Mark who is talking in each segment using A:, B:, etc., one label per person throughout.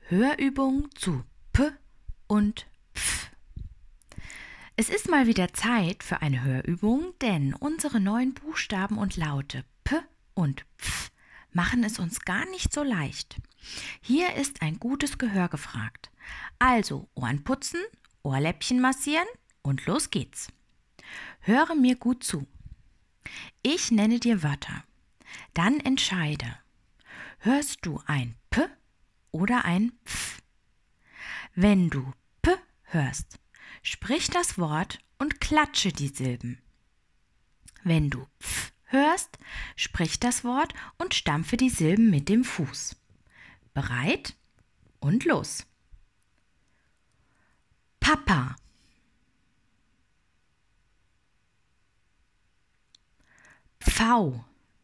A: Hörübung zu P und Pf. Es ist mal wieder Zeit für eine Hörübung, denn unsere neuen Buchstaben und Laute P und Pf machen es uns gar nicht so leicht. Hier ist ein gutes Gehör gefragt. Also Ohren putzen, Ohrläppchen massieren und los geht's. Höre mir gut zu. Ich nenne dir Wörter. Dann entscheide. Hörst du ein P oder ein Pf? Wenn du P hörst, sprich das Wort und klatsche die Silben. Wenn du Pf hörst, sprich das Wort und stampfe die Silben mit dem Fuß. Bereit? Und los. Papa, Pfau,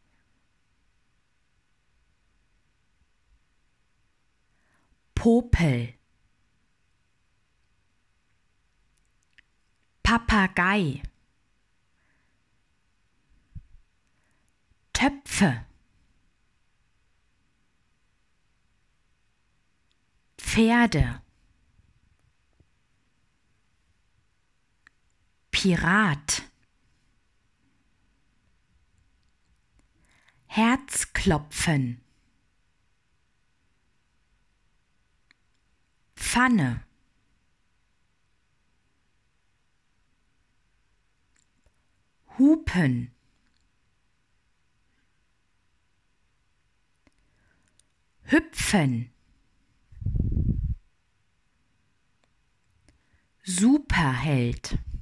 A: Popel, Papagei, Töpfe, Pferde, Pirat, Herzklopfen, Pfanne, Hupen, Hüpfen, Superheld,